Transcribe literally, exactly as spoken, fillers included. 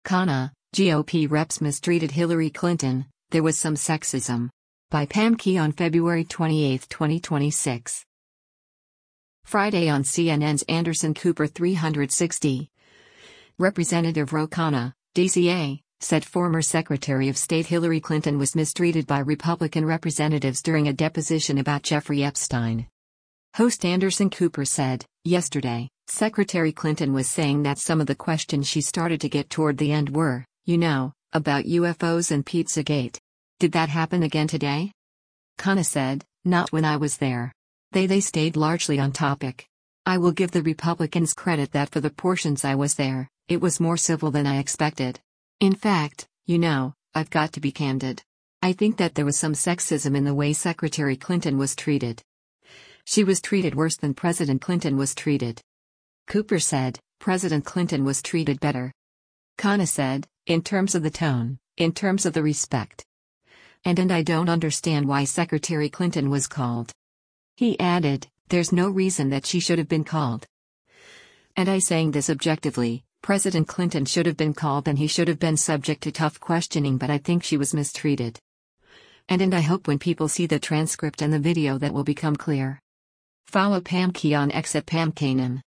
Kana, G O P reps mistreated Hillary Clinton, there was some sexism. By Pam Key on February twenty-eighth, twenty twenty-six. Friday on C N N's Anderson Cooper three sixty. Representative Ro Khanna, D C A, said former Secretary of State Hillary Clinton was mistreated by Republican representatives during a deposition about Jeffrey Epstein. Host Anderson Cooper said, yesterday, Secretary Clinton was saying that some of the questions she started to get toward the end were, you know, about U F Os and Pizzagate. Did that happen again today? Khanna said, not when I was there. They they stayed largely on topic. I will give the Republicans credit that for the portions I was there, it was more civil than I expected. In fact, you know, I've got to be candid. I think that there was some sexism in the way Secretary Clinton was treated. She was treated worse than President Clinton was treated. Cooper said, President Clinton was treated better. Khanna said, in terms of the tone, in terms of the respect. And and I don't understand why Secretary Clinton was called. He added, there's no reason that she should have been called. And I saying this objectively, President Clinton should have been called and he should have been subject to tough questioning, but I think she was mistreated. And and I hope when people see the transcript and the video that will become clear. Follow Pam Key on X at Pam Kanan.